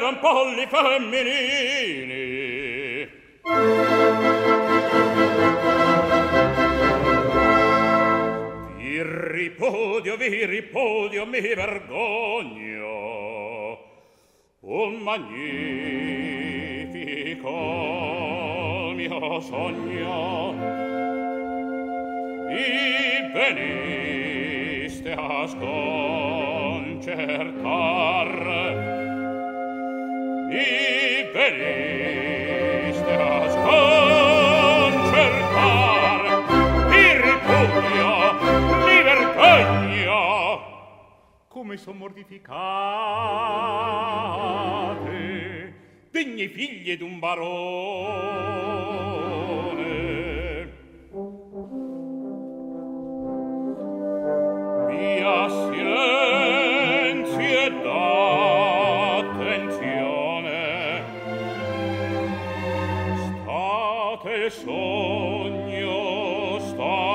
eran polli femminili. Vi ripudio, mi vergogno. Un magnifico mio sogno. Vi veniste a sconcertar. Vi veniste a sconcertar. Vi ripudio, mi vergogno. Come son mortificate, degne figlie d'un barone. Via silenzio ed attenzione, state sogno, state